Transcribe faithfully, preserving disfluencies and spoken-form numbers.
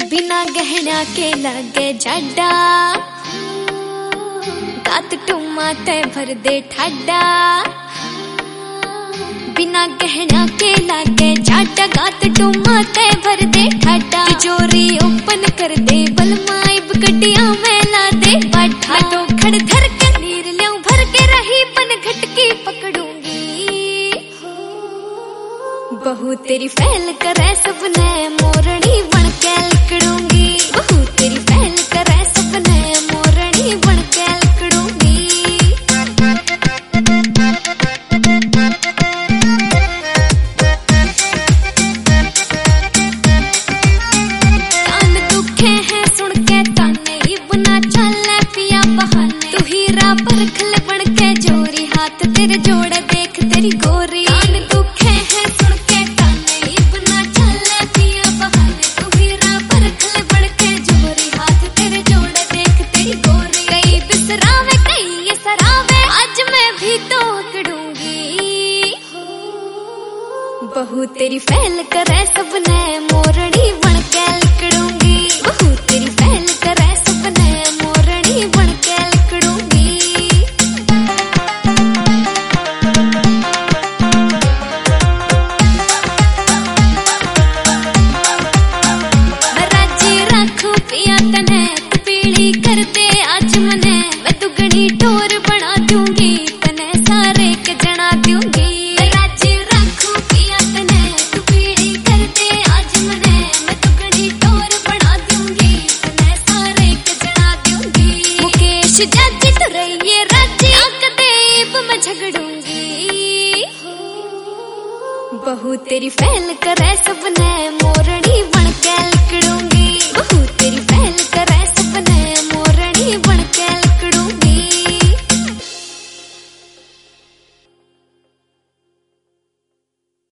बिना गहना के लगे जाडा, गात टुमा ते भर दे ठाडा। बिना गहना के लागे जाडा, गात टुमा ते भर दे ठाडा। तिजोरी ओपन कर दे बलमाइब गड्डिया में ला दे बाठा। मैं तो खड़ धर के नीर ल्याऊं भर के रही बन घटकी पकड़ूंगी। बहू तेरी फैल करे सबने मोरनी बन के लिकड़ूंगी। बहू तेरी फैल करे सबने मोरनी बन के लिकड़ूंगी। कान दुखे हैं सुन के ताने, इबना चले पिया बहाने। तू हीरा परखल बन के जोरी, हाथ तेरे जोड़े देख तेरी गोरी। कान दुखे हैं सुन के ताने, इबना चले पिया बहाने। तू हीरा परखल बन के जोरी, हाथ तेरे जोड़े देख तेरी गोरी। कई बिसरावे कई ये सरावे, आज मैं भी तो अकड़ूंगी। बहू तेरी फैल करे सबने मोरनी बन के लिकड़ूंगी। बहू तेरी फैल करे सबने मोरनी बन के लिकड़ूंगी। मैं राजी राखूं पिया तने, तू पीड़ी कर दे आज मने। मैं दुगनी टोर बना दूंगी, तने सारे के जना दूंगी। मैं राजी राखूं पिया तने, तू पीड़ी कर दे आज मने। मैं दुगनी टोर बना दूंगी, तने सारे के जना दूंगी। मुकेश जाजी तो रहिए राजी, आंख देब मैं झगड़ूंगी। बहू तेरी फैल करे सबने मोरनी बन